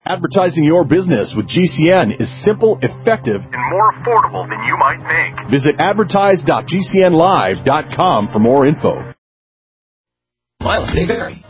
Advertising your business with GCN is simple, effective, and more affordable than you might think. Visit advertise.gcnlive.com for more info. Well, Barry.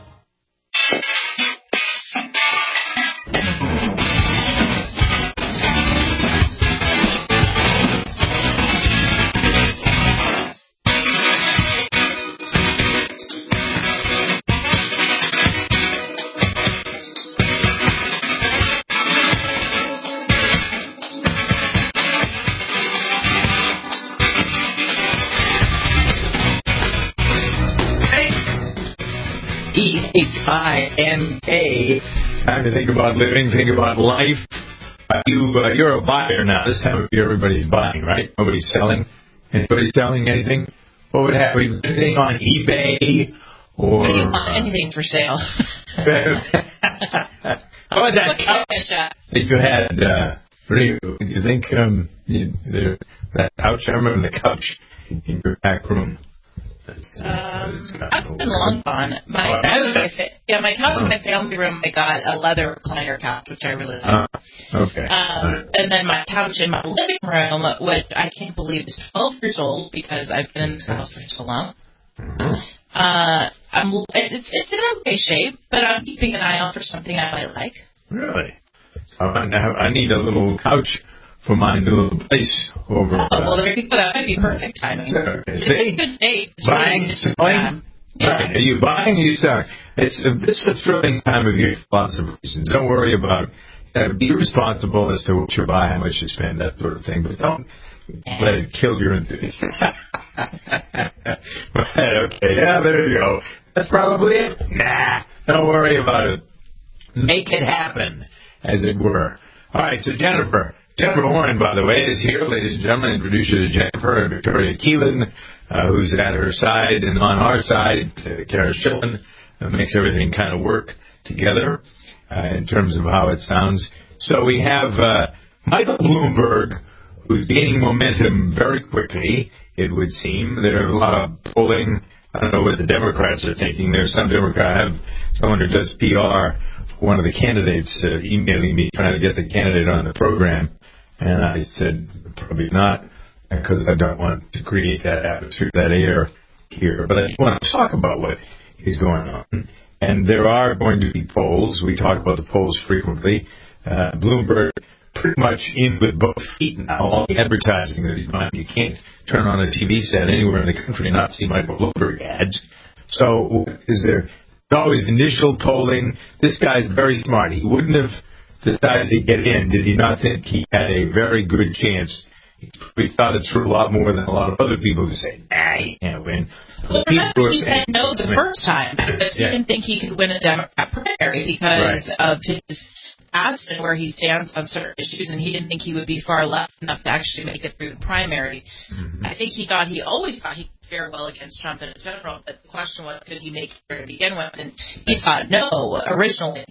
EHINK. Time to think about living, think about life. You're a buyer now. This time of year, everybody's buying, right? Nobody's selling. Anybody selling anything? What would happen? Anything on eBay or anything for sale? How about that couch that you had? What do you think? That couch. I remember the couch in your back room. That's been long gone. My couch in my family room, I got a leather recliner couch, which I really like. Okay. And then my couch in my living room, which I can't believe is 12 years old because I've been in this house for so long. It's in okay shape, but I'm keeping an eye out for something I might like. Really? So I need a little couch for my new little place over. Well, there you go. That might be perfect timing. See? It's a good date. Buying, selling. Yeah. Right. Are you buying or you selling? This is a thrilling time of year for lots of reasons. Don't worry about it. Be responsible as to what you buy, how much you spend, that sort of thing. But don't let it kill your enthusiasm. Okay, yeah, there you go. That's probably it. Nah, don't worry about it. Make it happen, as it were. All right, so Jennifer Warren, by the way, is here. Ladies and gentlemen, introduce you to Jennifer and Victoria Keelan, who's at her side, and on our side, Kara Schillen, makes everything kind of work together in terms of how it sounds. So we have Michael Bloomberg, who's gaining momentum very quickly, it would seem. There's a lot of polling. I don't know what the Democrats are thinking. There's some Democrat, I have someone who does PR, one of the candidates emailing me trying to get the candidate on the program. And I said, probably not, because I don't want to create that atmosphere, that air here. But I just want to talk about what is going on. And there are going to be polls. We talk about the polls frequently. Bloomberg pretty much in with both feet now. All the advertising that he's doing. You can't turn on a TV set anywhere in the country and not see Michael Bloomberg ads. So is there always initial polling? This guy's very smart. He wouldn't have decided to get in, did he not think he had a very good chance? He thought it through a lot more than a lot of other people who say, nah, he can't win. Well, remember, he said no the first time because he didn't think he could win a Democrat primary because of his past and where he stands on certain issues, and he didn't think he would be far left enough to actually make it through the primary. Mm-hmm. I think he always thought he could fare well against Trump in general, but the question was, could he make it to begin with? And he thought no originally.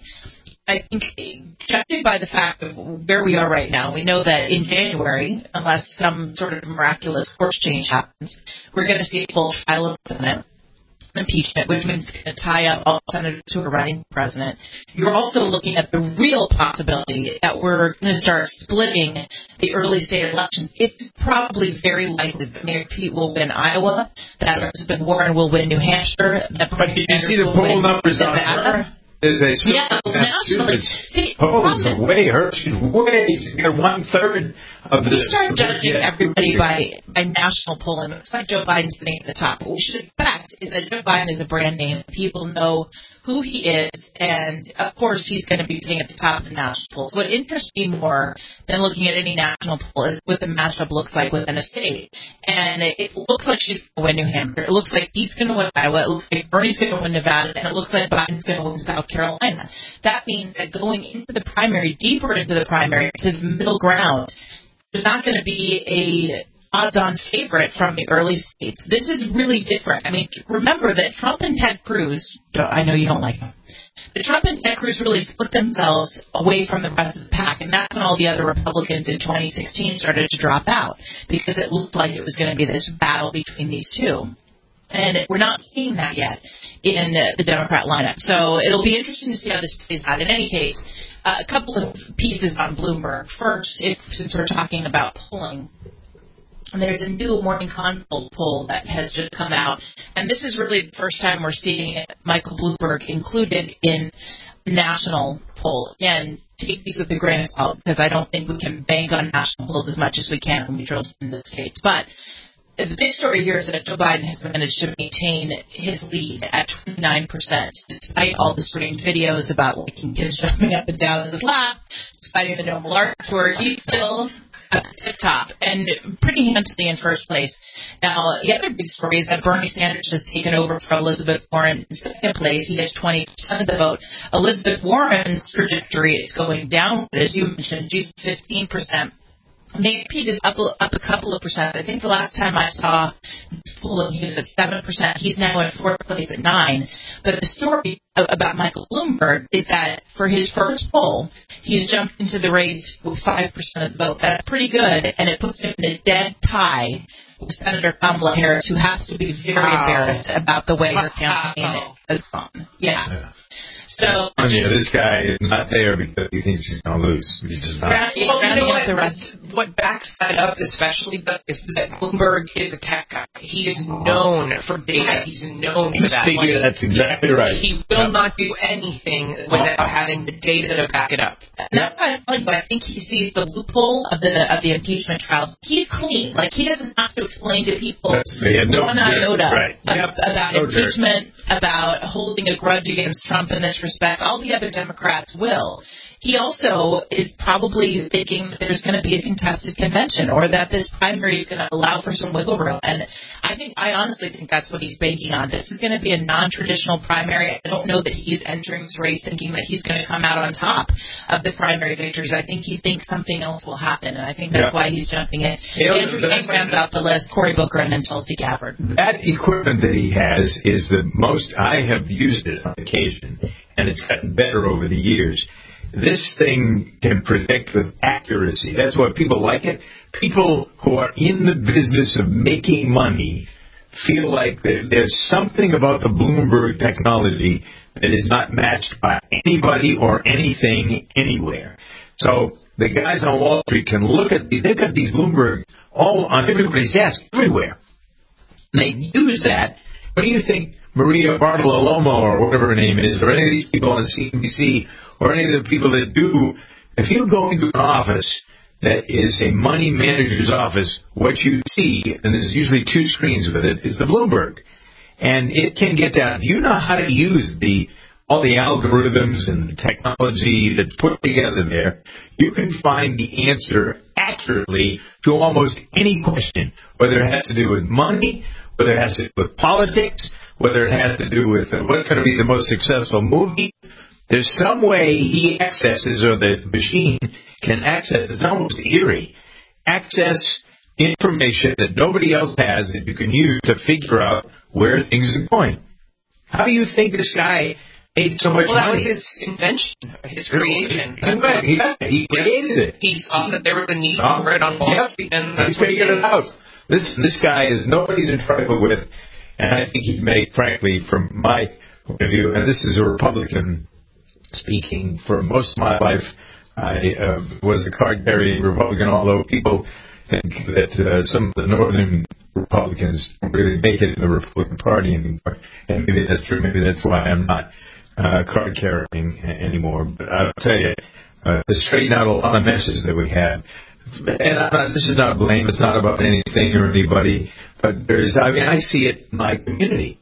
I think, judging by the fact of where we are right now, we know that in January, unless some sort of miraculous course change happens, we're going to see a full trial of the Senate impeachment, which means it's going to tie up all senators who are running for president. You're also looking at the real possibility that we're going to start splitting the early state elections. It's probably very likely that Mayor Pete will win Iowa, that Elizabeth Warren will win New Hampshire, that Bernie Sanders will win Nevada. Nationally. See, polls are way hurt. She's got 1/3 of the. We start judging everybody by national polling. It's like Joe Biden's sitting at the top. What we should expect is that Joe Biden is a brand name. People know who he is, and of course he's going to be sitting at the top of the national polls. What interests me more than looking at any national poll is what the matchup looks like within a state. And it looks like she's going to win New Hampshire. It looks like Pete's going to win Iowa. It looks like Bernie's going to win Nevada. And it looks like Biden's going to win South Carolina. That means that going into the primary, deeper into the primary, to the middle ground, there's not going to be a odds-on favorite from the early states. This is really different. I mean, remember that Trump and Ted Cruz, I know you don't like him, but Trump and Ted Cruz really split themselves away from the rest of the pack, and that's when all the other Republicans in 2016 started to drop out, because it looked like it was going to be this battle between these two. And we're not seeing that yet in the Democrat lineup. So it'll be interesting to see how this plays out. In any case, a couple of pieces on Bloomberg. First, since we're talking about polling, there's a new Morning Consult poll that has just come out. And this is really the first time we're seeing Michael Bloomberg included in a national poll. Again, take these with a grain of salt, because I don't think we can bank on national polls as much as we can when we drill in the States. But the big story here is that Joe Biden has managed to maintain his lead at 29%, despite all the strange videos about liking kids jumping up and down in his lap, despite the No Malarkey tour. He's still at the tip top and pretty handily in first place. Now, the other big story is that Bernie Sanders has taken over for Elizabeth Warren in second place. He has 20% of the vote. Elizabeth Warren's trajectory is going down, as you mentioned. She's 15%. Maybe is up a couple of percent. I think the last time I saw this poll, he was at 7%. He's now in fourth place at 9%. But the story about Michael Bloomberg is that for his first poll, he's jumped into the race with 5% of the vote. That's pretty good, and it puts him in a dead tie with Senator Kamala Harris, who has to be very embarrassed about the way her campaign has gone. Yeah. So, this guy is not there because he thinks he's going to lose. He's just not. What backs that up especially is that Bloomberg is a tech guy. He is known for data. He's known for that. That's exactly right. He will not do anything without having the data to back it up. And that's why I think he sees the loophole of the impeachment trial. He's clean. Like, he doesn't have to explain to people one iota about impeachment, about holding a grudge against Trump in this respect. All the other Democrats will. He also is probably thinking that there's going to be a contested convention, or that this primary is going to allow for some wiggle room. And I honestly think that's what he's banking on. This is going to be a non-traditional primary. I don't know that he's entering this race thinking that he's going to come out on top of the primary victories. I think he thinks something else will happen, and I think that's why he's jumping in. Andrew Yang rounds out the list, Cory Booker, and then Tulsi Gabbard. That equipment that he has is the most. I have used it on occasion, and it's gotten better over the years. This thing can predict with accuracy. That's why people like it. People who are in the business of making money feel like there's something about the Bloomberg technology that is not matched by anybody or anything anywhere. So the guys on Wall Street can look at they've got these Bloomberg all on everybody's desk everywhere. They use that. What do you think Maria Bartiromo or whatever her name is, or any of these people on CNBC, or any of the people that do, if you go into an office that is a money manager's office, what you see, and there's usually two screens with it, is the Bloomberg. And it can get down. If you know how to use all the algorithms and the technology that's put together there, you can find the answer accurately to almost any question, whether it has to do with money, whether it has to do with politics, whether it has to do with what's going to be the most successful movie. There's some way he accesses, or the machine can access, it's almost eerie, access information that nobody else has that you can use to figure out where things are going. How do you think this guy made so much money? That was his invention, his creation. He created it. He saw that there was a need for it on Wall Street, and he figured it out. This guy is nobody to trifle with, and I think he made, frankly, from my point of view, and this is a Republican speaking, for most of my life, I was a card-carrying Republican, although people think that some of the northern Republicans don't really make it in the Republican Party anymore. And maybe that's true. Maybe that's why I'm not card-carrying anymore. But I'll tell you, to straighten out a lot of messes that we have, and this is not blame, it's not about anything or anybody, but I see it in my community.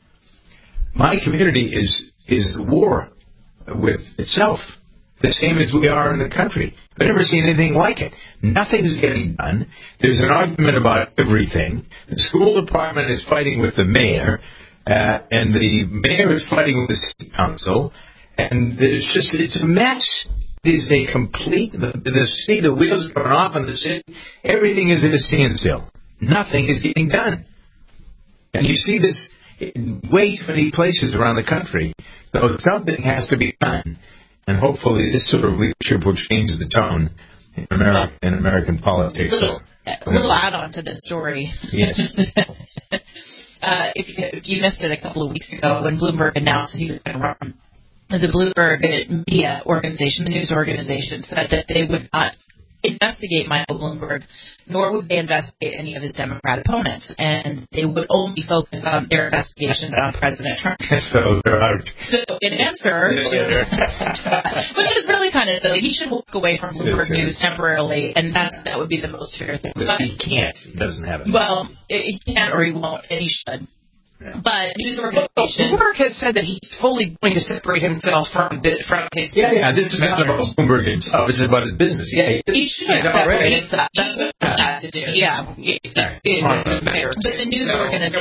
My community is the war with itself, the same as we are in the country. I've never seen anything like it. Nothing is getting done. There's an argument about everything. The school department is fighting with the mayor, and the mayor is fighting with the city council, and it's a mess. It is a complete, the wheels are going off in the city. Everything is in a standstill. Nothing is getting done. And you see this in way too many places around the country. So something has to be done, and hopefully this sort of leadership will change the tone in American politics. A little add-on to that story. Yes. if you missed it a couple of weeks ago when Bloomberg announced that he was going to run, the Bloomberg media organization, the news organization, said that they would not investigate Michael Bloomberg, nor would they investigate any of his Democrat opponents, and they would only focus on their investigations on President Trump. So they're out. So in answer to which is really kind of silly. He should walk away from Bloomberg News temporarily, and that would be the most fair thing. But he can't. He doesn't have it. Well, he can't or he won't, and he should. Yeah. But news organization. Bloomberg has said that he's fully going to separate himself from his business. Yeah, this is not about Bloomberg himself. It's about his business. Yeah, he should separate himself. That's what he has to do. Yeah. But the news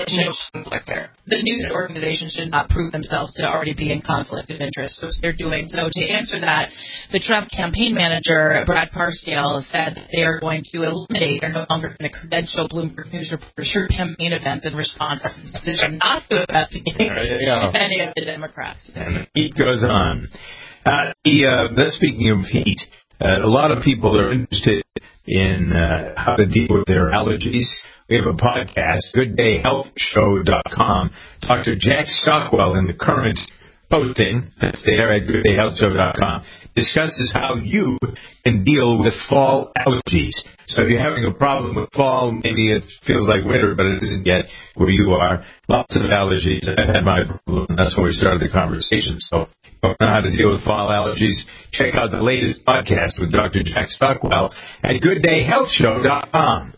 organization should not prove themselves to already be in conflict of interest, which they're doing. So to answer that, the Trump campaign manager, Brad Parscale, said that they are going to eliminate or no longer going to credential Bloomberg News reporters for campaign events in response to the decision not to investigate any of the Democrats. And the heat goes on. Speaking of heat, a lot of people are interested in how to deal with their allergies. We have a podcast, GoodDayHealthShow.com. Dr. Jack Stockwell in the current posting, that's there at GoodDayHealthShow.com, discusses how you can deal with fall allergies. So if you're having a problem with fall, maybe it feels like winter, but it isn't yet where you are. Lots of allergies. I've had my problem, and that's when we started the conversation. So if you don't know how to deal with fall allergies, check out the latest podcast with Dr. Jack Stockwell at GoodDayHealthShow.com.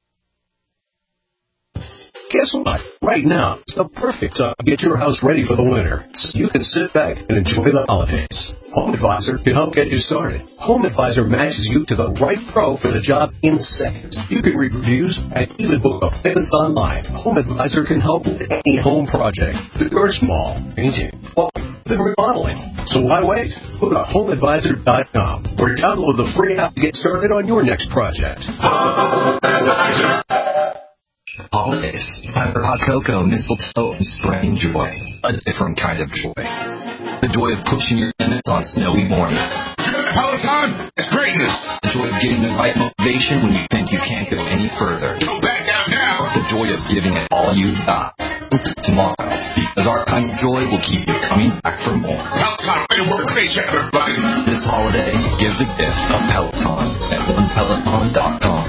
Guess what? Right now, it's the perfect time to get your house ready for the winter, so you can sit back and enjoy the holidays. Home Advisor can help get you started. Home Advisor matches you to the right pro for the job in seconds. You can read reviews and even book appointments online. Home Advisor can help with any home project, big or small, painting, plumbing, remodeling. So why wait? Go to HomeAdvisor.com or download the free app to get started on your next project. Home Advisor. Holidays, hot cocoa, mistletoe, and spreading joy. A different kind of joy. The joy of pushing your limits on snowy mornings. Peloton, it's greatness. The joy of getting the right motivation when you think you can't go any further. Go back down now. The joy of giving it all you've got. Until tomorrow, because our kind of joy will keep you coming back for more. Peloton, way to work, great job, everybody. This holiday, give the gift of Peloton at OnePeloton.com.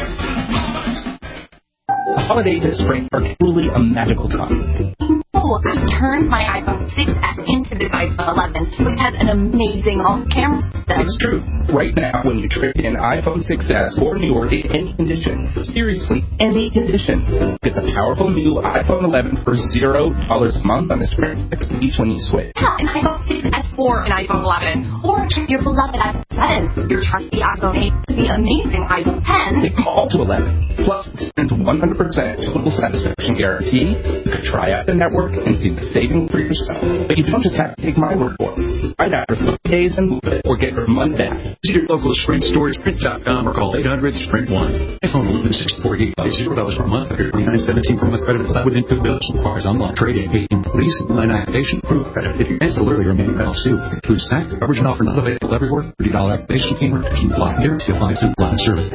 The holidays this spring are truly a magical time. Oh, I turned my iPhone 6S into this iPhone 11, which has an amazing camera system. It's true. Right now, when you trade in iPhone 6S or newer in any condition, seriously, any condition, get the powerful new iPhone 11 for $0 a month on the Sprint Flex lease when you switch. Yeah, an iPhone 6S or an iPhone 11, or your beloved iPhone 7, your trusty iPhone 8, the amazing iPhone 10. Take them all to 11. Plus, extend 100% total satisfaction guarantee. You can try out the network and see the savings for yourself. But you don't just have to take my word for it. Right after 30 days and move it or get your money back. Visit your local Sprint store at Sprint.com or call 800-SPRINT-1. iPhone 11 64 GB, $0 per month, under $29.17 per month credit within 2 bills. Requires online trading, paying police, and line activation, proof credit. If you cancel early or maybe file suit, includes tax, coverage and offer not available everywhere. $30 activation fee, restrictions apply. Guarantee applies to line service.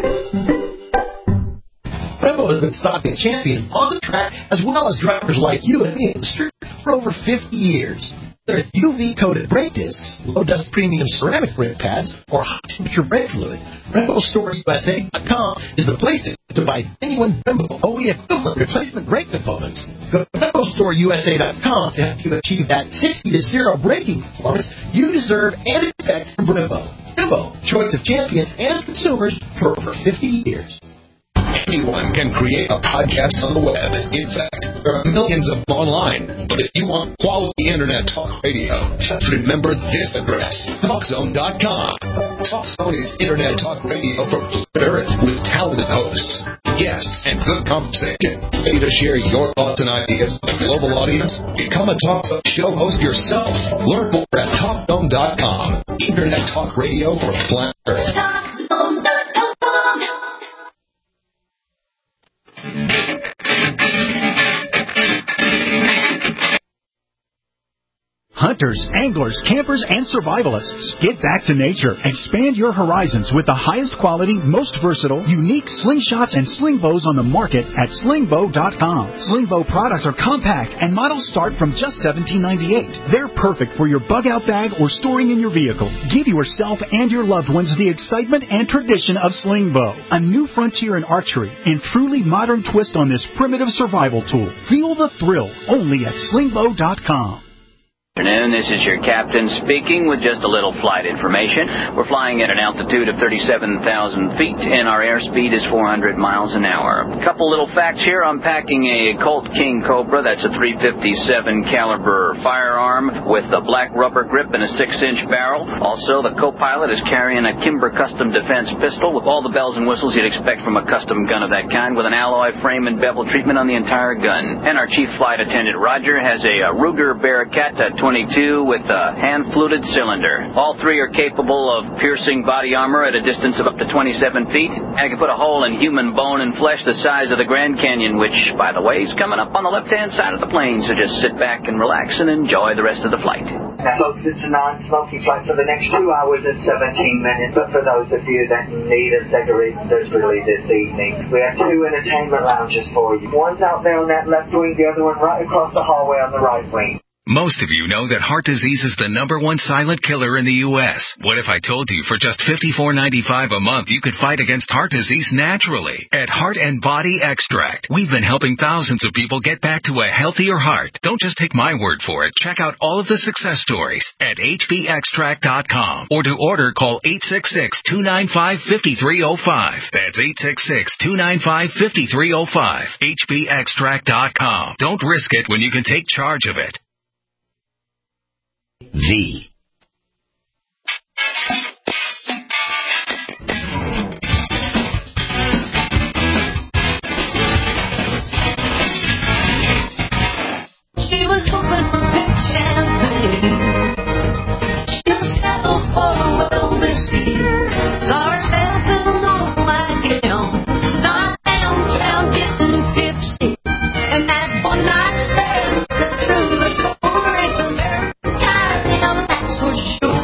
Brembo has been stocking champions on the track as well as drivers like you and me in the street for over 50 years. Whether it's UV-coated brake discs, low-dust premium ceramic brake pads, or high-temperature brake fluid, BremboStoreUSA.com is the place to buy genuine Brembo OE equivalent replacement brake components. Go to BremboStoreUSA.com to help you achieve that 60-0 braking performance you deserve and expect from Brembo. Brembo, choice of champions and consumers for over 50 years. Anyone can create a podcast on the web. In fact, there are millions of them online. But if you want quality internet talk radio, just remember this address, TalkZone.com. TalkZone is internet talk radio for planet Earth with talented hosts, guests, and good conversation. Ready to share your thoughts and ideas with a global audience? Become a TalkZone show host yourself. Learn more at TalkZone.com. Internet talk radio for planet Earth. TalkZone.com. Hunt hunters, anglers, campers, and survivalists. Get back to nature. Expand your horizons with the highest quality, most versatile, unique slingshots and sling bows on the market at slingbow.com. Sling bow products are compact and models start from just $17.98. They're perfect for your bug-out bag or storing in your vehicle. Give yourself and your loved ones the excitement and tradition of sling bow. A new frontier in archery and truly modern twist on this primitive survival tool. Feel the thrill only at slingbow.com. Afternoon, this is your captain speaking with just a little flight information. We're flying at an altitude of 37,000 feet and our airspeed is 400 miles an hour. A couple little facts here. I'm packing a Colt King Cobra. That's a .357 caliber firearm with a black rubber grip and a 6-inch barrel. Also, the co-pilot is carrying a Kimber Custom Defense pistol with all the bells and whistles you'd expect from a custom gun of that kind, with an alloy frame and bevel treatment on the entire gun. And our chief flight attendant, Roger, has a Ruger Bearcat 22 with a hand-fluted cylinder. All three are capable of piercing body armor at a distance of up to 27 feet. I can put a hole in human bone and flesh the size of the Grand Canyon, which, by the way, is coming up on the left-hand side of the plane, so just sit back and relax and enjoy the rest of the flight. Folks, it's a non-smoking flight for the next 2 hours and 17 minutes, but for those of you that need a cigarette, there's really this evening. We have 2 entertainment lounges for you. One's out there on that left wing, the other one right across the hallway on the right wing. Most of you know that heart disease is the #1 silent killer in the U.S. What if I told you for just $54.95 a month you could fight against heart disease naturally? At Heart and Body Extract, we've been helping thousands of people get back to a healthier heart. Don't just take my word for it. Check out all of the success stories at hbextract.com, or to order, call 866-295-5305. That's 866-295-5305. hbextract.com. Don't risk it when you can take charge of it. V. She was hoping for big champagne. She'll settle for a well whiskey. Saw herself in a long white gown, not downtown getting tipsy. And that one night stand through the door is the very that's for sure.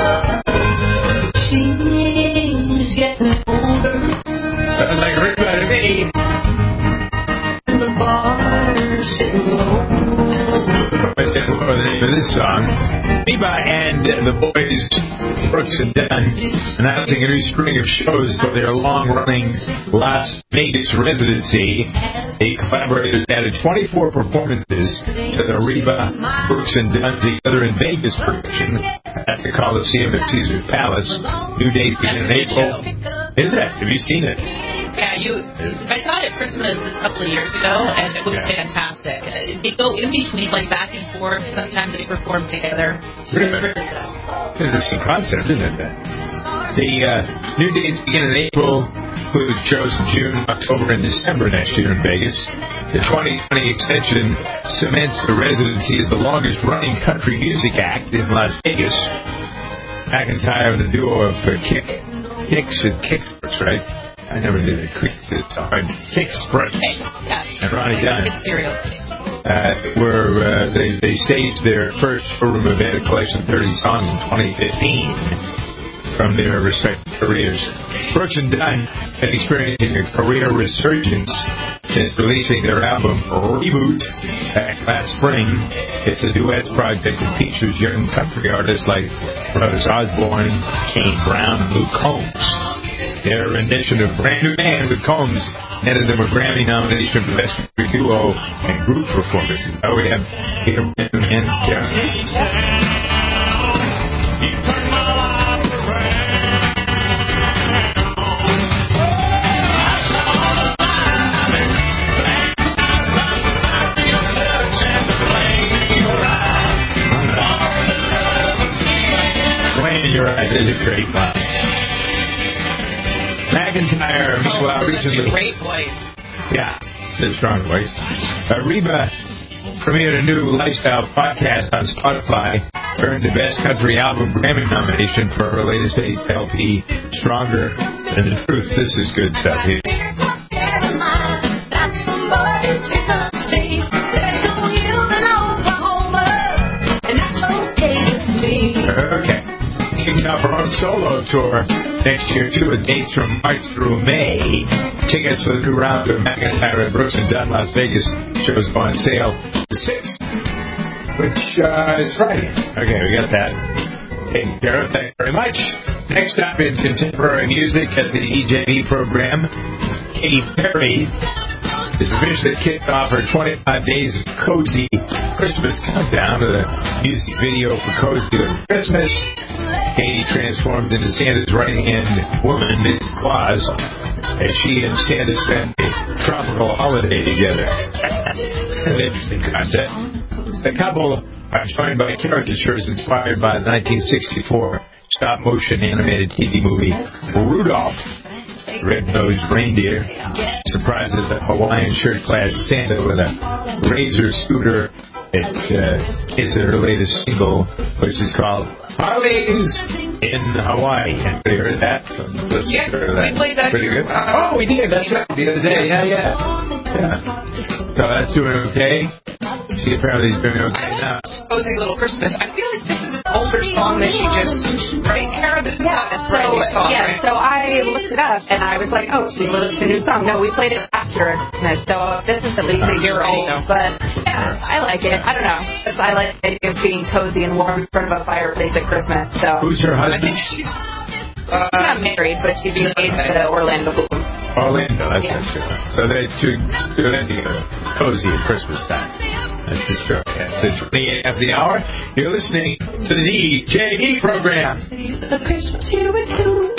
She's getting older. Sounds like Reba to me. And the bar's sitting low. The name of this song. Reba and the boys, Brooks and Dunn, announcing a new string of shows for their long-running Las Vegas residency. They collaborated, added 24 performances to the Reba, Brooks and Dunn Together in Vegas production at the Coliseum at Caesars Palace. New date begins in April. Is it? Have you seen it? Yeah, I saw it at Christmas a couple of years ago, and it was fantastic. They go in between, like back and forth. Sometimes they perform together. Interesting concept, isn't it? The new dates begin in April, including shows in June, October, and December next year in Vegas. The 2020 extension cements the residency as the longest-running country music act in Las Vegas. McIntyre and the duo of Kicks, right? I never did it. It's hard. Kicks, right? And Ronnie Dunn. Where they staged their first showroom event, a collection of 30 songs in 2015 from their respective careers. Brooks and Dunn have experiencing a career resurgence since releasing their album Reboot back last spring. It's a duets project that features young country artists like Brothers Osborne, Kane Brown, and Luke Combs. Their rendition of Brand New Man with Combs netted them a Grammy nomination for Best Country Duo and Group Performance. Oh, we have Peter Brand New Man. Playing Your Eyes is a great line. McIntyre, meanwhile, recently. Great voice. Yeah, it's a strong voice. Reba premiered a new lifestyle podcast on Spotify, earned the Best Country Album Grammy nomination for her latest LP, Stronger Than the Truth. This is good stuff here. There's no you in Oklahoma, and that's okay. out for our solo tour next year, too, with dates from March through May. Tickets for the new round of McIntyre and Brooks and Dunn Las Vegas shows go on sale the 6th, which is Friday. Okay, we got that taken care of. Thank you very much. Next up in contemporary music at the EJB program, Katy Perry is officially kicked off her 25 days of cozy Christmas countdown with a music video for Cozy on Christmas. Katy transformed into Santa's right-hand woman, Miss Claus, as she and Santa spend a tropical holiday together. An interesting concept. The couple are joined by caricatures inspired by the 1964 stop-motion animated TV movie Rudolph. Red-nosed reindeer surprises a Hawaiian shirt-clad Santa with a razor scooter. It's her latest single, which is called Harley's in Hawaii. Anybody heard that? Yeah, we played that. Pretty good. Oh, we did. That's right. The other day. Yeah. So that's doing okay. She apparently is doing okay now. Cozy Little Christmas. I feel like this is an older song that she just, right, Kara? This is not a brand new song, right? So I looked it up and I was like, oh, she released a new song. No, we played it last year at Christmas, so this is at least a year old. But yeah, I like it. I don't know. I like the idea of being cozy and warm in front of a fireplace at Christmas. So who's her husband? I think she's not married, but she's engaged to Orlando Bloom. Orlando, that's true. So they two do that together. Cozy at Christmas time. That's the story. It's 28 after the hour. You're listening to the DJE program. The Christmas here with you.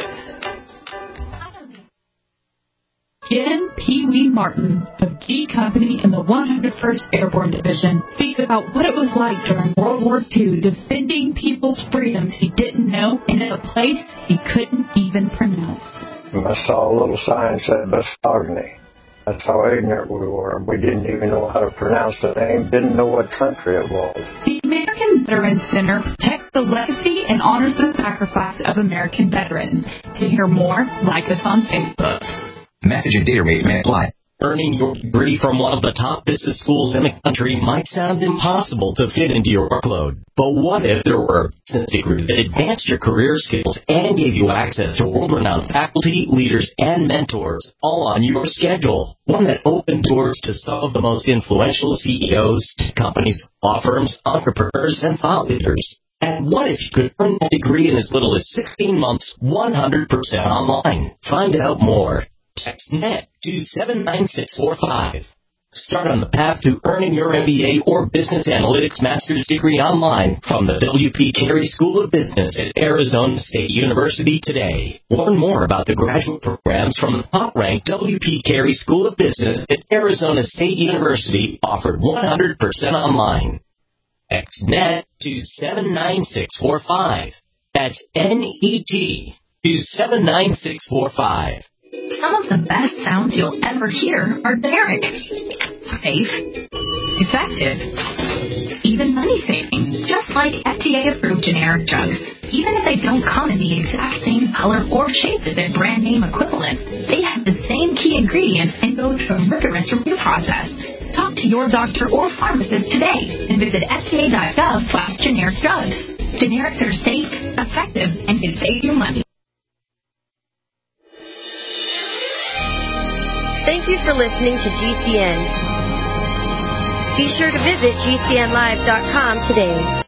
Jen Pee Wee Martin of G Company in the 101st Airborne Division speaks about what it was like during World War II defending people's freedoms he didn't know and in a place he couldn't even pronounce. I saw a little sign that said Bastargny. That's how ignorant we were. We didn't even know how to pronounce the name, didn't know what country it was. The American Veterans Center protects the legacy and honors the sacrifice of American veterans. To hear more, like us on Facebook. Message and data rate may apply. Earning your degree from one of the top business schools in the country might sound impossible to fit into your workload. But what if there were a business degree that advanced your career skills and gave you access to world-renowned faculty, leaders, and mentors, all on your schedule? One that opened doors to some of the most influential CEOs, companies, law firms, entrepreneurs, and thought leaders. And what if you could earn that degree in as little as 16 months, 100% online? Find out more. Text NET to 79645. Start on the path to earning your MBA or Business Analytics Master's degree online from the W.P. Carey School of Business at Arizona State University today. Learn more about the graduate programs from the top-ranked W.P. Carey School of Business at Arizona State University, offered 100% online. Text NET to 79645. That's NET to 79645. Some of the best sounds you'll ever hear are generic. Safe. Effective. Even money-saving. Just like FDA-approved generic drugs. Even if they don't come in the exact same color or shape as their brand name equivalent, they have the same key ingredients and go through a rigorous review process. Talk to your doctor or pharmacist today and visit fda.gov/generic drugs. Generics are safe, effective, and can save you money. Thank you for listening to GCN. Be sure to visit GCNlive.com today.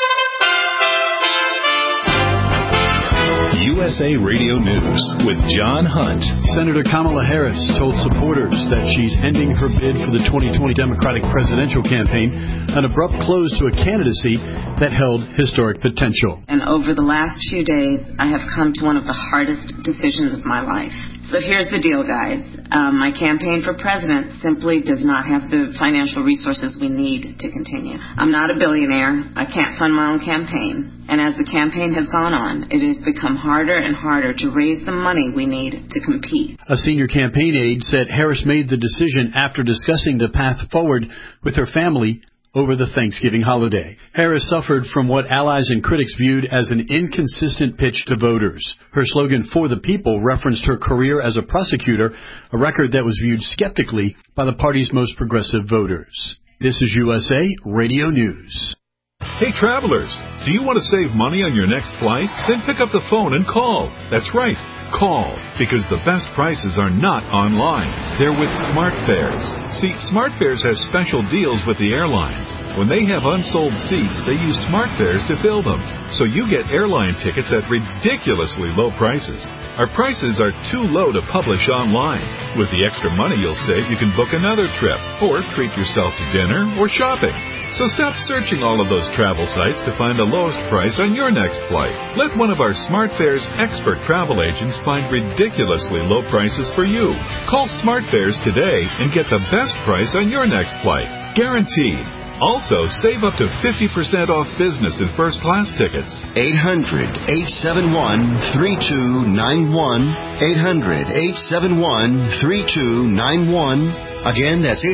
USA Radio News with John Hunt. Senator Kamala Harris told supporters that she's ending her bid for the 2020 Democratic presidential campaign, an abrupt close to a candidacy that held historic potential. And over the last few days, I have come to one of the hardest decisions of my life. So here's the deal, guys. My campaign for president simply does not have the financial resources we need to continue. I'm not a billionaire. I can't fund my own campaign. And as the campaign has gone on, it has become harder and harder to raise the money we need to compete. A senior campaign aide said Harris made the decision after discussing the path forward with her family over the Thanksgiving holiday. Harris suffered from what allies and critics viewed as an inconsistent pitch to voters. Her slogan, "For the People," referenced her career as a prosecutor, a record that was viewed skeptically by the party's most progressive voters. This is USA Radio News. Hey, travelers, do you want to save money on your next flight? Then pick up the phone and call. That's right, call, because the best prices are not online. They're with SmartFares. See, SmartFares has special deals with the airlines. When they have unsold seats, they use SmartFares to fill them. So you get airline tickets at ridiculously low prices. Our prices are too low to publish online. With the extra money you'll save, you can book another trip or treat yourself to dinner or shopping. So stop searching all of those travel sites to find the lowest price on your next flight. Let one of our SmartFares expert travel agents find ridiculously low prices for you. Call SmartFares today and get the best price on your next flight. Guaranteed. Also, save up to 50% off business and first-class tickets. 800-871-3291. 800-871-3291. Again, that's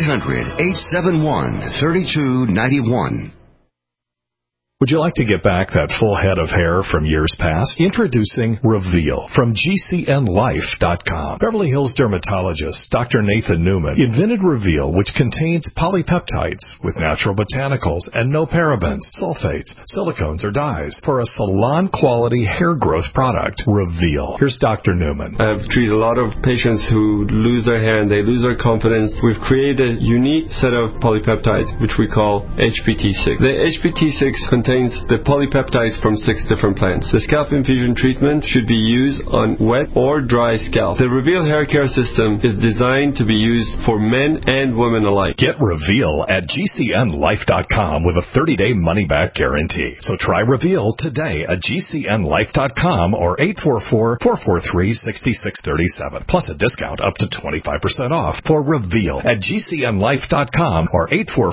800-871-3291. Would you like to get back that full head of hair from years past? Introducing Reveal from GCNLife.com. Beverly Hills dermatologist Dr. Nathan Newman invented Reveal, which contains polypeptides with natural botanicals and no parabens, sulfates, silicones, or dyes for a salon-quality hair growth product. Reveal. Here's Dr. Newman. I've treated a lot of patients who lose their hair and they lose their confidence. We've created a unique set of polypeptides, which we call HPT6. The HPT6 contains the polypeptides from 6 different plants. The scalp infusion treatment should be used on wet or dry scalp. The Reveal hair care system is designed to be used for men and women alike. Get Reveal at GCNLife.com with a 30-day money-back guarantee. So try Reveal today at GCNLife.com or 844-443-6637. Plus a discount up to 25% off for Reveal at GCNLife.com or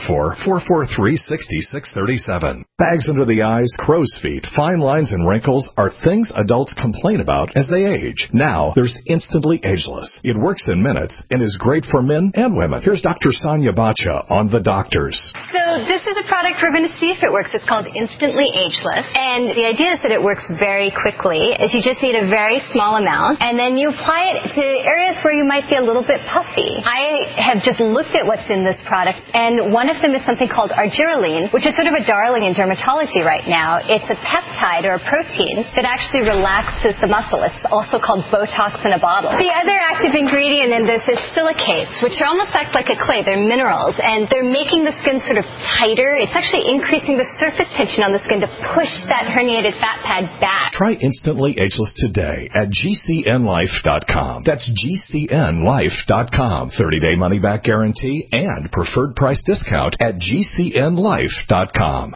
844-443-6637. Bags under the eyes, crow's feet, fine lines, and wrinkles are things adults complain about as they age. Now, there's Instantly Ageless. It works in minutes and is great for men and women. Here's Dr. Sonia Bacha on The Doctors. So this is a product we're going to see if it works. It's called Instantly Ageless. And the idea is that it works very quickly, as you just need a very small amount, and then you apply it to areas where you might be a little bit puffy. I have just looked at what's in this product, and one of them is something called argireline, which is sort of a darling in dermatology right now. It's a peptide or a protein that actually relaxes the muscle. It's also called Botox in a bottle. The other active ingredient in this is silicates, which are almost act like a clay. They're minerals, and they're making the skin sort of tighter. It's actually increasing the surface tension on the skin to push that herniated fat pad back. Try Instantly Ageless today at GCNLife.com. That's GCNLife.com. 30-day money-back guarantee and preferred price discount at GCNLife.com.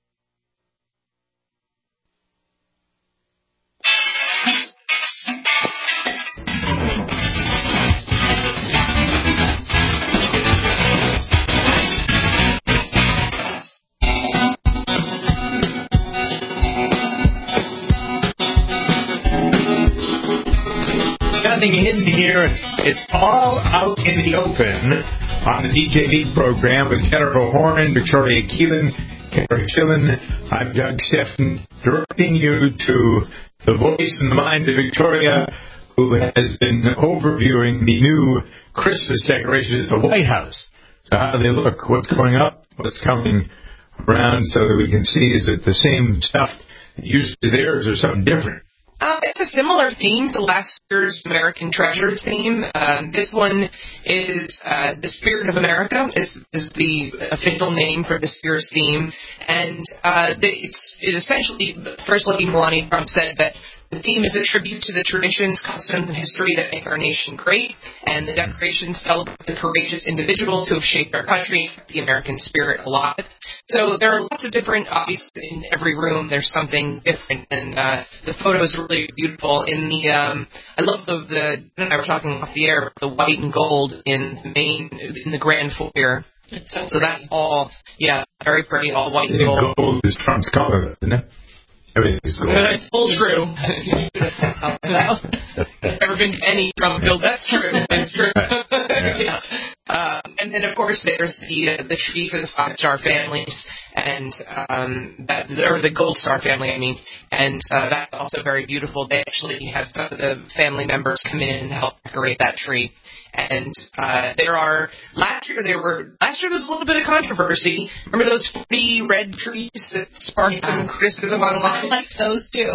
Nothing hidden here. It's all out in the open on the DJ Beat program with Jennifer Horn, Victoria Keelan, Kara Chillen. I'm Doug Stephan, directing you to the voice and the mind of Victoria, who has been overviewing the new Christmas decorations at the White House. So how do they look? What's going up? What's coming around so that we can see, is it the same stuff that used to there, or is there something different? It's a similar theme to last year's American Treasures theme. This one is The Spirit of America is the official name for this year's theme. And it's essentially, First Lady Melania Trump said that the theme is a tribute to the traditions, customs, and history that make our nation great, and the decorations celebrate the courageous individuals who have shaped our country, kept the American spirit alive. So there are lots of different, obviously, in every room there's something different, and the photo is really beautiful. In the, I love the and I were talking off the air, the white and gold in the grand foyer. So that's all, very pretty, all white and gold. Gold is Trump's color, isn't it? Everything's gold. It's full true. Never been to any Trump bill. That's true. It's true. And then, of course, there's the tree for the 5-star families. and or the Gold Star family, I mean, and that's also very beautiful. They actually have some of the family members come in and help decorate that tree. And last year there was a little bit of controversy. Remember those 40 red trees that sparked some criticism online? I like those too.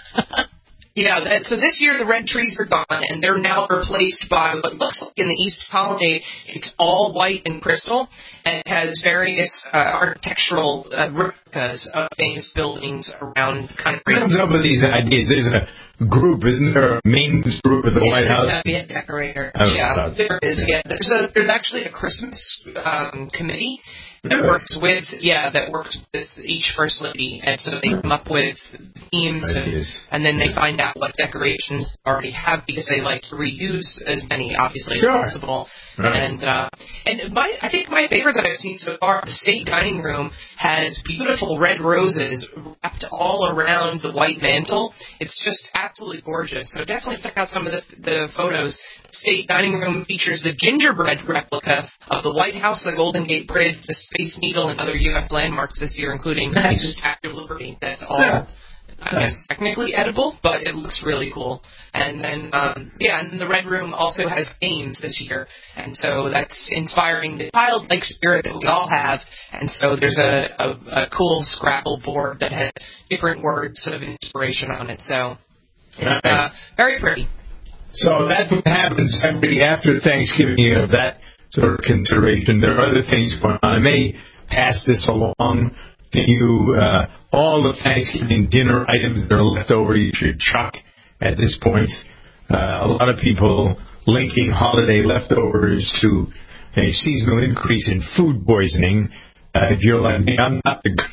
Yeah, so this year the red trees are gone, and they're now replaced by what looks like in the East Colonnade, it's all white and crystal, and it has various architectural replicas of famous buildings around the country. What comes up with these ideas? There's a group, isn't there, a maintenance group at the White House? There's got to be a decorator. Yeah, there is. Yeah, there's actually a Christmas committee that works with each First Lady, and so they come up with themes, and then they find out what decorations they already have, because they like to reuse as many, obviously, as possible. Right. And I think my favorite that I've seen so far, the state dining room has beautiful red roses wrapped all around the white mantle. It's just absolutely gorgeous. So definitely check out some of the photos. The state dining room features the gingerbread replica of the White House, the Golden Gate Bridge, the Space Needle, and other U.S. landmarks this year, including the Statue of Liberty. That's all. It's technically edible, but it looks really cool. And then, and the Red Room also has games this year, and so that's inspiring the childlike spirit that we all have. And so there's a cool Scrabble board that has different words of inspiration on it. So it's very pretty. So that's what happens after Thanksgiving. You have that sort of consideration. There are other things going on. I may pass this along to you. All the Thanksgiving dinner items that are left over, you should chuck at this point. A lot of people linking holiday leftovers to a seasonal increase in food poisoning. If you're like me, I'm not the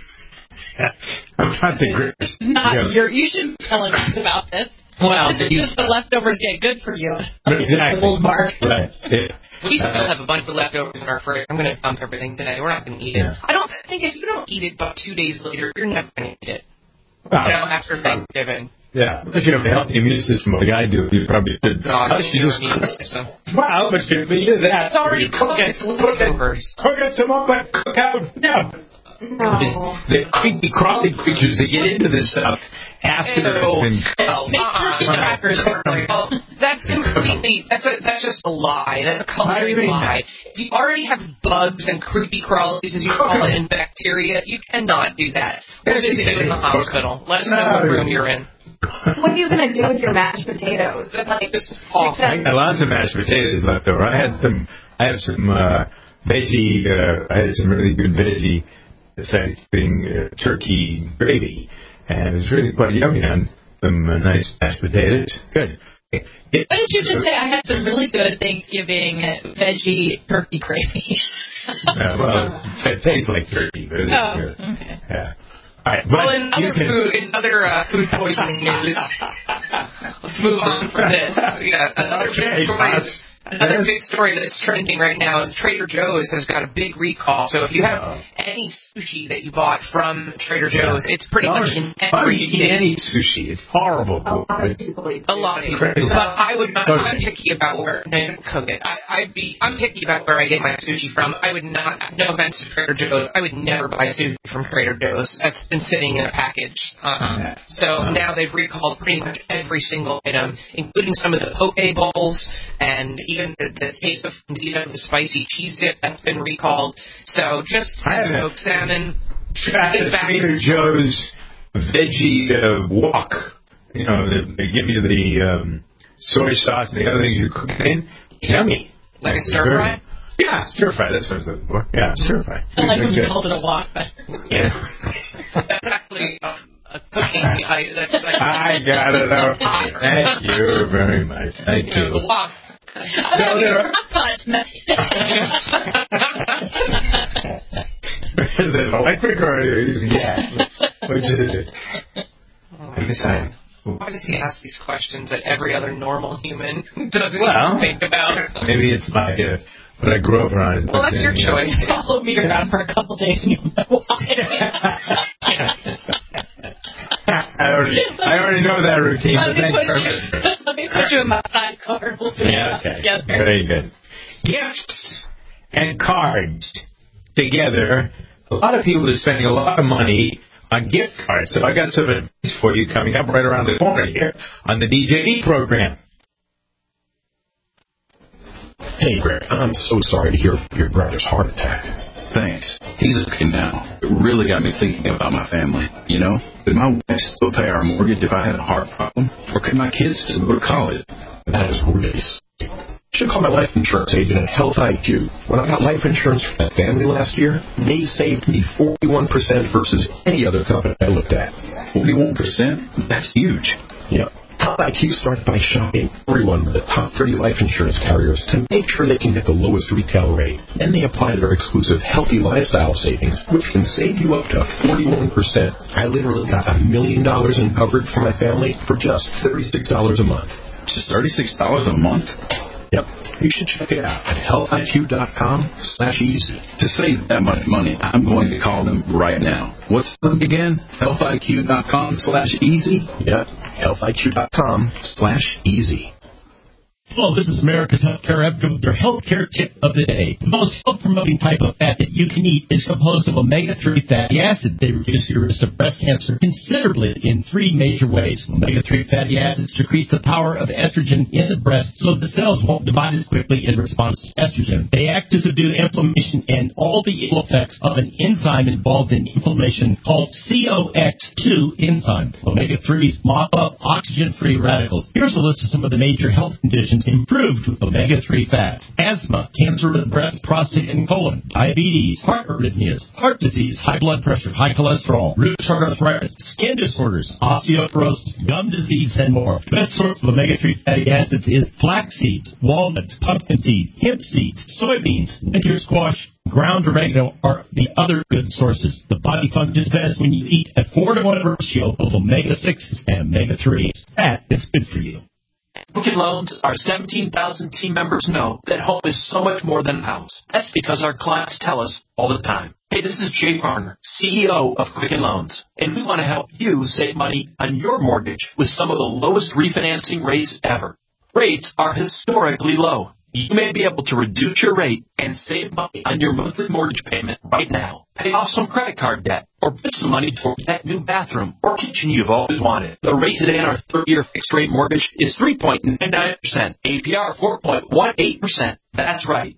greatest. You shouldn't be telling us about this. Well, this is just the leftovers get good for you. Exactly. Old Mark. Right. Yeah. We still have a bunch of leftovers in our fridge. I'm going to dump everything today. We're not going to eat it. I don't think if you don't eat it by 2 days later, you're never going to eat it. After Thanksgiving. Yeah, if you have a healthy immune system like I do, you probably should. Wow, but you do that. It's already cooked. It's leftovers. Cook it some up and cook out. Yeah. No. The creepy crawly creatures that get into this stuff after it's been that's completely. That's just a lie. That's a coloring lie. If you already have bugs and creepy crawlies, as you call it, and bacteria, you cannot do that. We'll visit you in the hospital. Let us know what room you're in. What are you going to do with your mashed potatoes? That's like just awful. I got lots of mashed potatoes left over. I had some veggie. I had some really good veggie Thanksgiving turkey gravy, and it was really quite yummy on some nice mashed potatoes. Good. Why did you just say I had some really good Thanksgiving veggie turkey gravy? Well, it tastes like turkey, but it's good. Okay. Yeah. All right, well, in other food poisoning news, let's move on from this. Another big story that's trending right now is Trader Joe's has got a big recall. So if you have any sushi that you bought from Trader Joe's, it's pretty much in every state. Any sushi, it's horrible. A lot of people. But I would not. I'm picky about where I cook it. I'm picky about where I get my sushi from. I would not. No offense to Trader Joe's, I would never buy sushi from Trader Joe's. That's been sitting in a package. So now they've recalled pretty much every single item, including some of the poke bowls and even the taste of the spicy cheese dip that's been recalled. So just smoked salmon. Trader Joe's veggie wok. You know, they give you the soy sauce and the other things you cook in. Yummy. Like a stir fry? Yeah, stir fry. That's what I was looking for. Yeah, stir fry. I like when you called it a wok. Yeah. That's actually a cooking. I got it out. Thank you very much. Thank you. The wok. So there is it electric or is it gas? Which is it? Why does he ask these questions that every other normal human doesn't think about? Maybe it's my what I grew up around. Well, that's your choice. Follow me around for a couple days and you'll know why. I already know that routine. Let me put you in my sidecar. We'll do it together. Very good. Gifts and cards together a lot of people are spending a lot of money on gift cards. So I got some advice for you coming up right around the corner here on the DJD program. Hey, Greg, I'm so sorry to hear of your brother's heart attack. Thanks. He's okay now. It really got me thinking about my family. You know, could my wife still pay our mortgage if I had a heart problem? Or could my kids still go to college? That is really sick. Should call my life insurance agent at Health IQ. When I got life insurance for my family last year, they saved me 41% versus any other company I looked at. 41%? That's huge. Yep. Health IQ starts by shopping everyone with the top 30 life insurance carriers to make sure they can get the lowest retail rate. Then they apply their exclusive healthy lifestyle savings, which can save you up to 41%. I literally got $1 million in coverage for my family for just $36 a month. Just $36 a month? Yep. You should check it out at healthiq.com/easy. To save that much money, I'm going to call them right now. What's the link again? healthiq.com/easy? Yep. healthiq.com/easy. Hello, this is America's Healthcare Advocate with your healthcare tip of the day. The most health-promoting type of fat that you can eat is composed of omega-3 fatty acids. They reduce your risk of breast cancer considerably in 3 major ways. Omega-3 fatty acids decrease the power of estrogen in the breast so the cells won't divide as quickly in response to estrogen. They act to subdue inflammation and all the ill effects of an enzyme involved in inflammation called COX-2 enzyme. Omega-3s mop up oxygen-free radicals. Here's a list of some of the major health conditions improved with omega-3 fats: asthma, cancer of the breast, prostate, and colon, diabetes, heart arrhythmias, heart disease, high blood pressure, high cholesterol, rheumatoid arthritis, skin disorders, osteoporosis, gum disease, and more. The best source of omega-3 fatty acids is flax seeds, walnuts, pumpkin seeds, hemp seeds, soybeans, winter squash, ground oregano are the other good sources. The body functions best when you eat a 4-to-1 ratio of omega-6s and omega-3s. That is good for you. Quicken Loans, our 17,000 team members know that home is so much more than a house. That's because our clients tell us all the time. Hey, this is Jay Parner, CEO of Quicken Loans, and we want to help you save money on your mortgage with some of the lowest refinancing rates ever. Rates are historically low. You may be able to reduce your rate and save money on your monthly mortgage payment right now. Pay off some credit card debt, or put some money toward that new bathroom or kitchen you've always wanted. The rate today on our 30-year fixed-rate mortgage is 3.99%, APR 4.18%. That's right,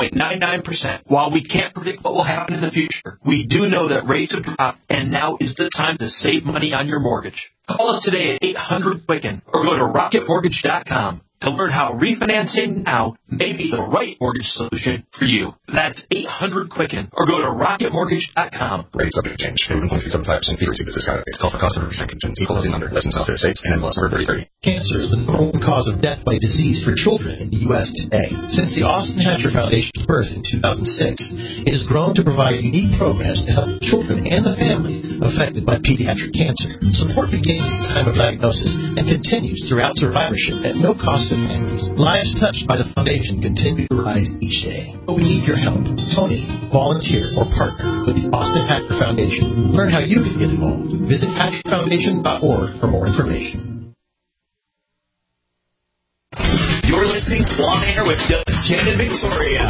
3.99%. While we can't predict what will happen in the future, we do know that rates have dropped, and now is the time to save money on your mortgage. Call us today at 800-QUICKEN or go to rocketmortgage.com. to learn how refinancing now may be the right mortgage solution for you. That's 800-QUICKEN or go to rocketmortgage.com. Rates subject to change. 1.75% fee receipt is discounted. Call for customer protection. Equal in under. Less than self-fit states and MLS number 3030. Cancer is the number one cause of death by disease for children in the U.S. today. Since the Austin Hatcher Foundation's birth in 2006, it has grown to provide unique programs to help children and the families affected by pediatric cancer. Support begins at the time of diagnosis and continues throughout survivorship at no cost to families. Lives touched by the foundation continue to rise each day. But we need your help. Donate, volunteer, or partner with the Austin Hatcher Foundation. Learn how you can get involved. Visit hatcherfoundation.org for more information. You're listening to On Air with Doug, Jen, and Victoria.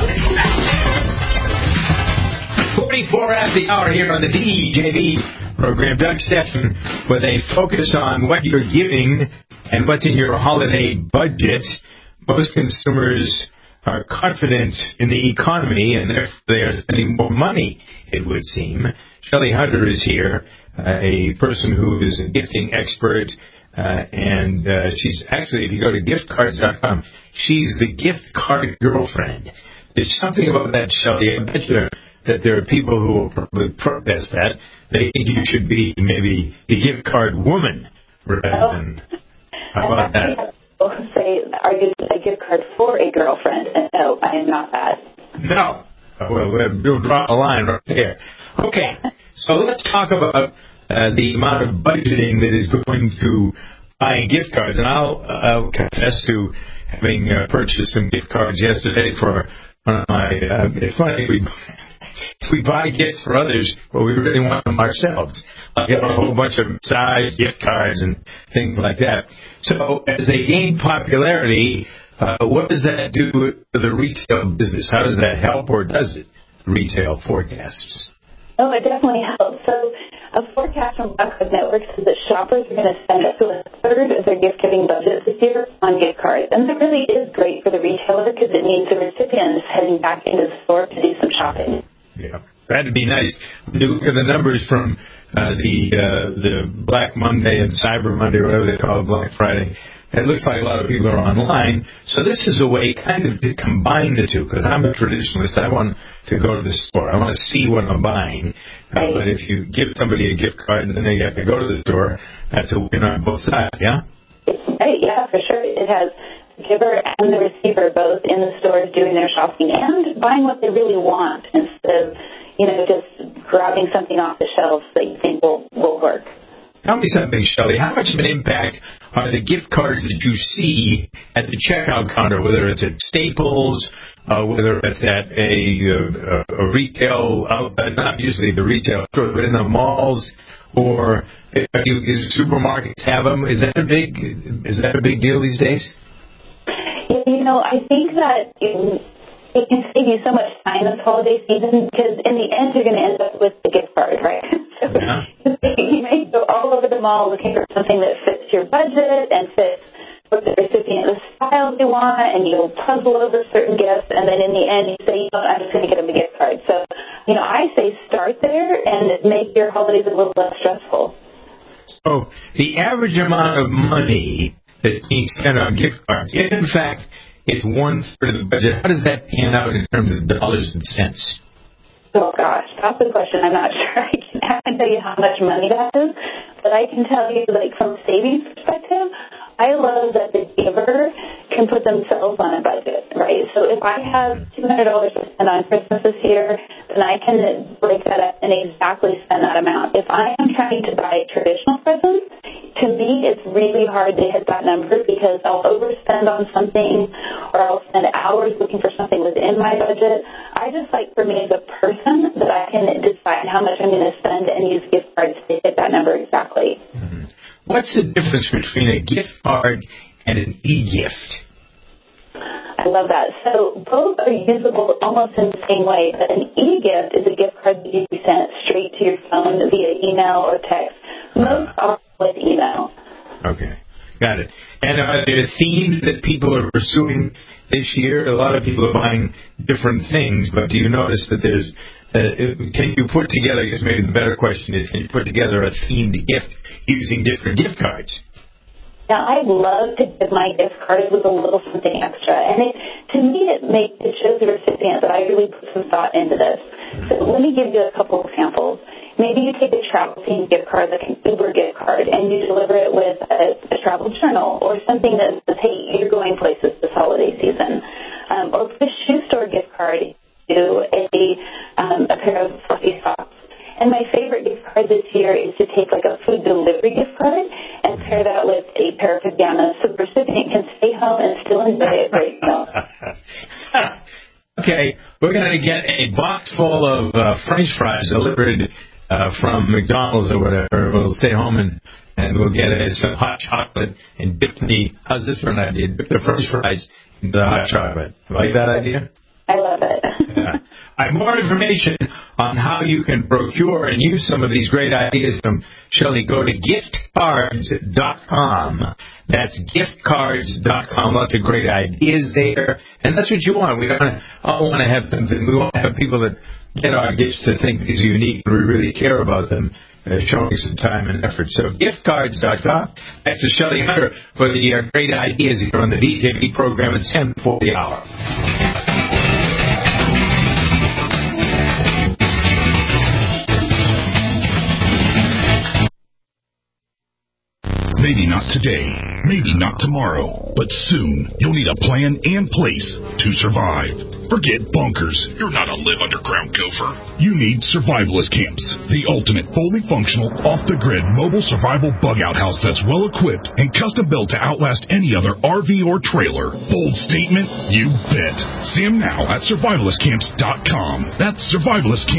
44 at the hour here on the DJB program. Doug Stephan with a focus on what you're giving and what's in your holiday budget. Most consumers are confident in the economy, and therefore they are spending more money, it would seem. Shelley Hunter is here, a person who is a gifting expert, and she's actually, if you go to giftcards.com, she's the gift card girlfriend. There's something about that, Shelley. I bet you that there are people who will probably protest that. They think you should be maybe the gift card woman rather than... How about that? Say, are you a gift card for a girlfriend? And no, I am not that. No. Well, we'll draw a line right there. Okay, so let's talk about the amount of budgeting that is going to buying gift cards. And I'll confess to having purchased some gift cards yesterday for one of my... it's funny, we buy gifts for others, but we really want them ourselves. I get a whole bunch of side gift cards and things like that. So as they gain popularity, what does that do to the retail business? How does that help, or does it, retail forecasts? Oh, it definitely helps. So a forecast from Black Card Network says that shoppers are going to spend up to a third of their gift-giving budget this year on gift cards. And that really is great for the retailer because it means the recipient is heading back into the store to do some shopping. Yeah, that'd be nice. When you look at the numbers from the Black Monday and Cyber Monday, whatever they call it, Black Friday, it looks like a lot of people are online. So this is a way kind of to combine the two, because I'm a traditionalist. I want to go to the store. I want to see what I'm buying. But if you give somebody a gift card and then they have to go to the store, that's a win on both sides, yeah? Right, yeah, for sure. It has the giver and the receiver both in the stores doing their shopping and buying what they really want instead of, just grabbing something off the shelves that you think will work. Tell me something, Shelley. How much of an impact are the gift cards that you see at the checkout counter, whether it's at Staples, whether it's at a retail outlet, not usually the retail store, but in the malls, or do supermarkets have them? Is that a big deal these days? I think that it can save you so much time this holiday season because in the end you're going to end up with the gift card, right? You may go all over the mall looking for something that fits your budget and fits what the recipient, the style they want, and you'll puzzle over certain gifts, and then in the end you say, I'm just going to get them a gift card. So, I say start there and make your holidays a little less stressful. So the average amount of money that's being spent on gift cards, if in fact it's 1/3 of the budget, how does that pan out in terms of dollars and cents? Oh, gosh, that's the question. I'm not sure I can tell you how much money that is, but I can tell you, from a savings perspective, I love that the giver can put themselves on a budget, right? So if I have $200 to spend on Christmas this year, then I can break that up and exactly spend that amount. If I am trying to buy traditional presents, to me, it's really hard to hit that number because I'll overspend on something or I'll spend hours looking for something within my budget. I just like, for me as a person, that I can decide how much I'm going to spend and use gift cards to hit that number exactly. Mm-hmm. What's the difference between a gift card and an e-gift? I love that. So both are usable almost in the same way, but an e-gift is a gift card that you send straight to your phone via email or text. Most are with email. Okay, got it. And are there themes that people are pursuing this year? A lot of people are buying different things, but do you notice that there's can you put together, I guess maybe the better question is, can you put together a themed gift using different gift cards? Yeah, I'd love to give my gift card with a little something extra. And to me, it shows the recipient that I really put some thought into this. So let me give you a couple examples. Maybe you take a travel-themed gift card, like an Uber gift card, and you deliver it with a travel journal or something that says, hey, you're going places this holiday season. Or with a shoe store gift card, do a pair of fluffy socks. And my favorite gift card this year is to take a food delivery gift card and pair that with a pair of pajamas so the recipient can stay home and still enjoy a great meal. Okay, we're going to get a box full of French fries delivered from McDonald's or whatever. We'll stay home and we'll get some hot chocolate and dip how's this for an idea? Dip the French fries in the hot chocolate. Like that idea? I love it. Yeah. More information on how you can procure and use some of these great ideas from Shelley. Go to giftcards.com. That's giftcards.com. Lots of great ideas there. And that's what you want. We all want to have something. We want to have people that get our gifts to think these are unique and we really care about them. Showing some time and effort. So giftcards.com. Thanks to Shelley Hunter for the great ideas here on the DJB program at 10 for the hour. Maybe not today, maybe not tomorrow, but soon you'll need a plan and place to survive. Forget bunkers. You're not a live underground gopher. You need Survivalist Camps, the ultimate fully functional, off-the-grid mobile survival bug-out house that's well-equipped and custom-built to outlast any other RV or trailer. Bold statement? You bet. See them now at survivalistcamps.com. That's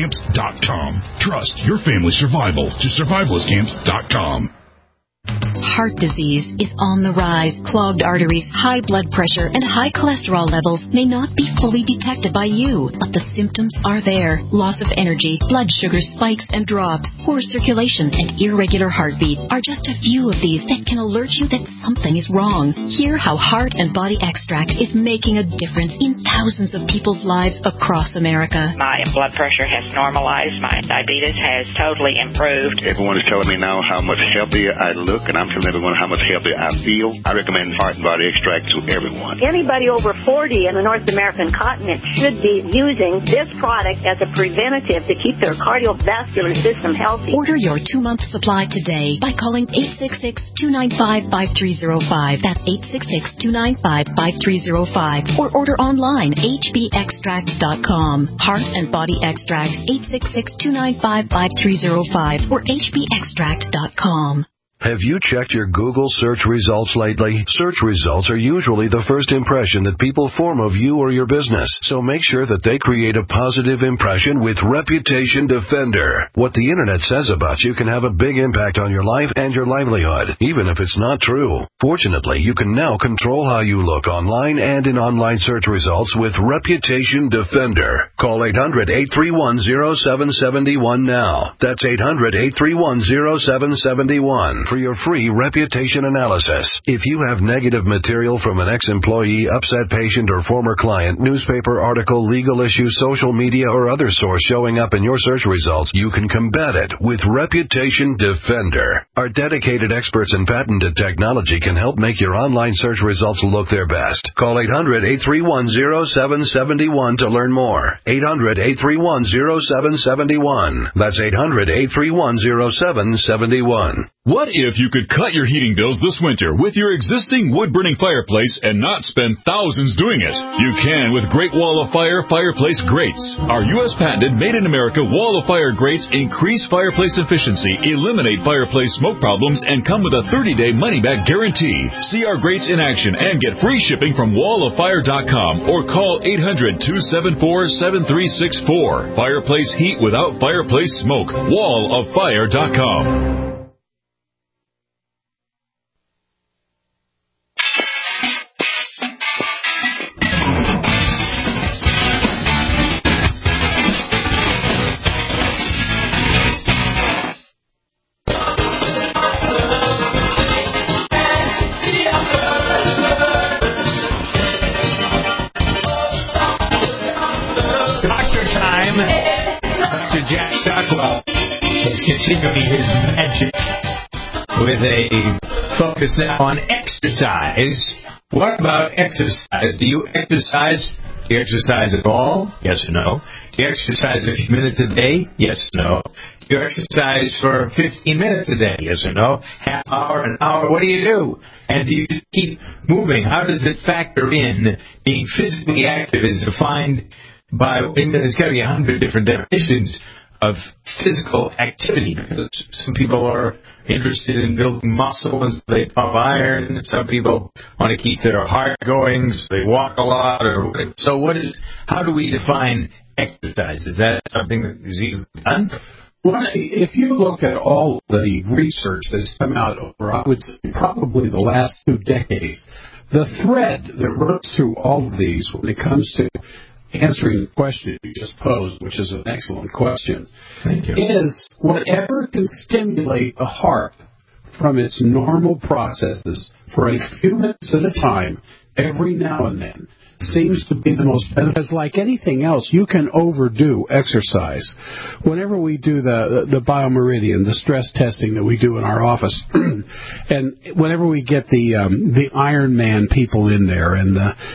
survivalistcamps.com. Trust your family's survival to survivalistcamps.com. heart disease is on the rise. Clogged arteries, high blood pressure, and high cholesterol levels may not be fully detected by you, but the symptoms are there. Loss of energy, blood sugar spikes and drops, poor circulation, and irregular heartbeat are just a few of these that can alert you that something is wrong. Hear how Heart and Body Extract is making a difference in thousands of people's lives across America. My blood pressure has normalized. My diabetes has totally improved. Everyone is telling me now how much healthier I look, and I'm telling everyone how much healthier I feel. I recommend Heart and Body Extract to everyone. Anybody over 40 in the North American continent should be using this product as a preventative to keep their cardiovascular system healthy. Order your 2-month supply today by calling 866-295-5305. That's 866-295-5305. Or order online, hbextract.com. Heart and Body Extract, 866-295-5305 or hbextract.com. Have you checked your Google search results lately? Search results are usually the first impression that people form of you or your business, so make sure that they create a positive impression with Reputation Defender. What the Internet says about you can have a big impact on your life and your livelihood, even if it's not true. Fortunately, you can now control how you look online and in online search results with Reputation Defender. Call 800-831-0771 now. That's 800-831-0771. For your free reputation analysis. If you have negative material from an ex-employee, upset patient, or former client, newspaper article, legal issue, social media, or other source showing up in your search results, you can combat it with Reputation Defender. Our dedicated experts in patented technology can help make your online search results look their best. Call 800-831-0771 to learn more. 800-831-0771. That's 800-831-0771. What if you could cut your heating bills this winter with your existing wood-burning fireplace and not spend thousands doing it? You can with Great Wall of Fire fireplace grates. Our U.S. patented made-in-America Wall of Fire grates increase fireplace efficiency, eliminate fireplace smoke problems, and come with a 30-day money-back guarantee. See our grates in action and get free shipping from walloffire.com or call 800-274-7364. Fireplace heat without fireplace smoke. walloffire.com. Dr. Jack Stockwell is continuing his magic with a focus now on exercise. What about exercise? Do you exercise? Do you exercise at all? Yes or no? Do you exercise a few minutes a day? Yes or no? Do you exercise for 15 minutes a day? Yes or no? Half hour, an hour? What do you do? And do you keep moving? How does it factor in? Being physically active is defined by, there's got to be 100 different definitions of physical activity, because some people are interested in building muscle and they pump iron, and some people want to keep their heart going, so they walk a lot. So how do we define exercise? Is that something that is easily done? Well, if you look at all the research that's come out over, I would say, probably the last 2 decades, the thread that runs through all of these when it comes to answering the question you just posed, which is an excellent question, is whatever can stimulate the heart from its normal processes for a few minutes at a time, every now and then, seems to be the most beneficial. Because like anything else, you can overdo exercise. Whenever we do the biomeridian, the stress testing that we do in our office, and whenever we get the Ironman people in there and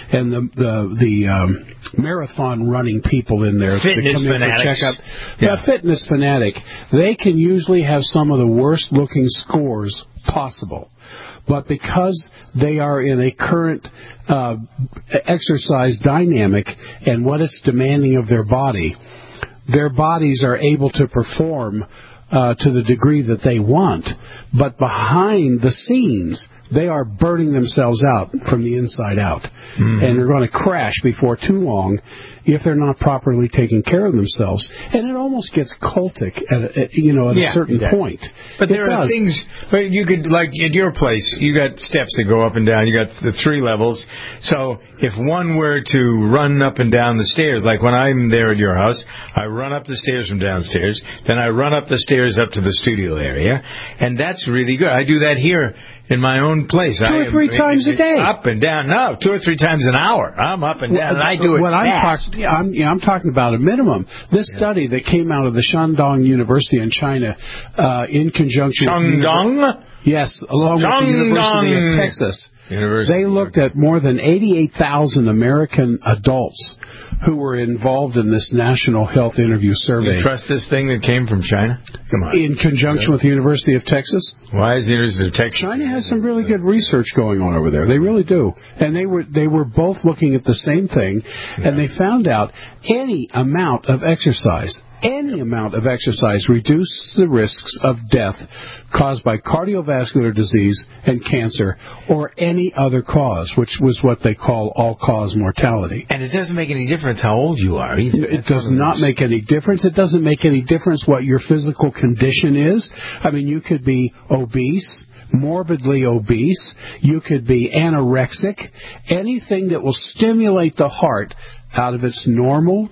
the marathon running people in there, fitness fanatics, fitness fanatic, they can usually have some of the worst looking scores possible. But because they are in a current exercise dynamic and what it's demanding of their bodies are able to perform to the degree that they want. But behind the scenes, they are burning themselves out from the inside out. Mm-hmm. And they're going to crash before too long if they're not properly taking care of themselves. And it almost gets cultic at a certain point. But there are things, but you could, like at your place, you got steps that go up and down. You got the 3 levels. So if one were to run up and down the stairs, like when I'm there at your house, I run up the stairs from downstairs, then I run up the stairs up to the studio area, and that's really good. I do that here in my own place. 2 or 3 times a day. Up and down. No, 2 or 3 times an hour. I'm up and down, and I do it fast. I'm talking about a minimum. This study that came out of the Shandong University in China, in conjunction Shandong? Yes, along with the University of Texas. They looked at more than 88,000 American adults who were involved in this National Health Interview Survey. You trust this thing that came from China? Come on. In conjunction with the University of Texas? Why is the University of Texas? China has some really good research going on over there. They really do. And they were both looking at the same thing, and they found out any amount of exercise reduces the risks of death caused by cardiovascular disease and cancer or any other cause, which was what they call all-cause mortality. And it doesn't make any difference how old you are either. It does not make any difference. It doesn't make any difference what your physical condition is. I mean, you could be obese, morbidly obese. You could be anorexic. Anything that will stimulate the heart out of its normal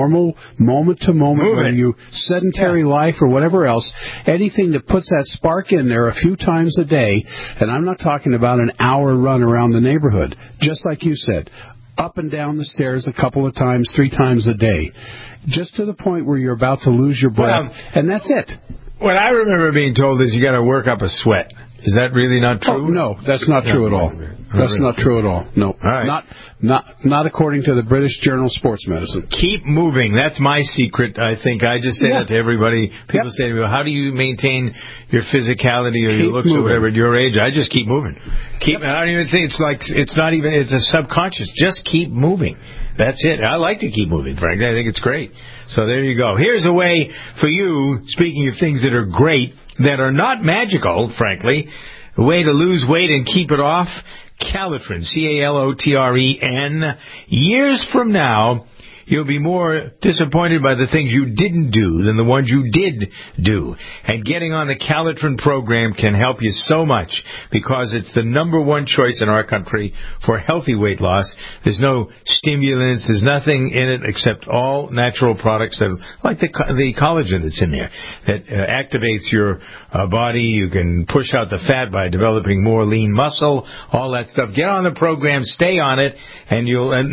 moment to moment, whether you sedentary life or whatever else, anything that puts that spark in there a few times a day, and I'm not talking about an hour run around the neighborhood, just like you said, up and down the stairs a couple of times, 3 times a day, just to the point where you're about to lose your breath, and that's it. What I remember being told is you got to work up a sweat. Is that really not true? Oh, no, that's not true at all. That's not true at all. No, right. Not according to the British Journal of Sports Medicine. Keep moving. That's my secret. I think I just say that to everybody. People say to me, "How do you maintain your physicality or your looks or whatever at your age?" I just keep moving. I don't even think it's a subconscious. Just keep moving. That's it. I like to keep moving, frankly. I think it's great. So there you go. Here's a way for you, speaking of things that are great, that are not magical, frankly, a way to lose weight and keep it off. Calotren, C-A-L-O-T-R-E-N. Years from now, you'll be more disappointed by the things you didn't do than the ones you did do. And getting on the Calotren program can help you so much because it's the #1 choice in our country for healthy weight loss. There's no stimulants. There's nothing in it except all natural products that, like the collagen that's in there that activates your body. You can push out the fat by developing more lean muscle, all that stuff. Get on the program. Stay on it. And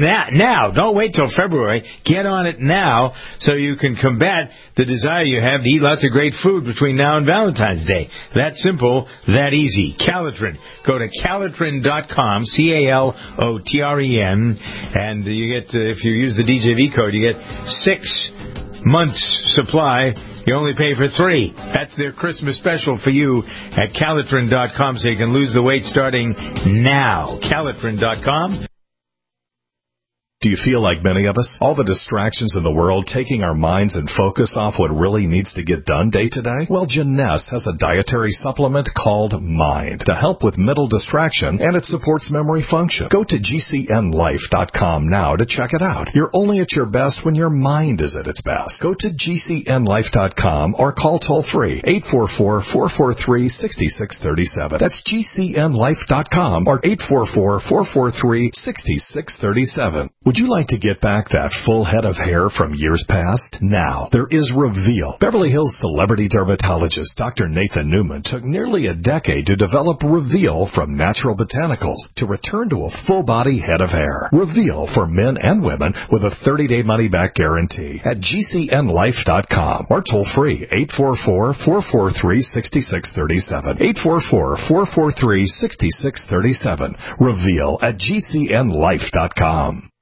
now, don't wait till February. Get on it now so you can combat the desire you have to eat lots of great food between now and Valentine's Day. That simple, that easy. Calotren. Go to calotren.com, C-A-L-O-T-R-E-N, and you get, if you use the DJV code, you get 6 months supply. You only pay for 3. That's their Christmas special for you at calotren.com so you can lose the weight starting now. Calotren.com. Do you feel like many of us? All the distractions in the world taking our minds and focus off what really needs to get done day to day? Well, Jeunesse has a dietary supplement called Mind to help with mental distraction, and it supports memory function. Go to GCNlife.com now to check it out. You're only at your best when your mind is at its best. Go to GCNlife.com or call toll-free 844-443-6637. That's GCNlife.com or 844-443-6637. Would you like to get back that full head of hair from years past? Now, there is Reveal. Beverly Hills celebrity dermatologist Dr. Nathan Newman took nearly a decade to develop Reveal from natural botanicals to return to a full-body head of hair. Reveal for men and women with a 30-day money-back guarantee at GCNlife.com or toll-free 844-443-6637. 844-443-6637. Reveal at GCNlife.com.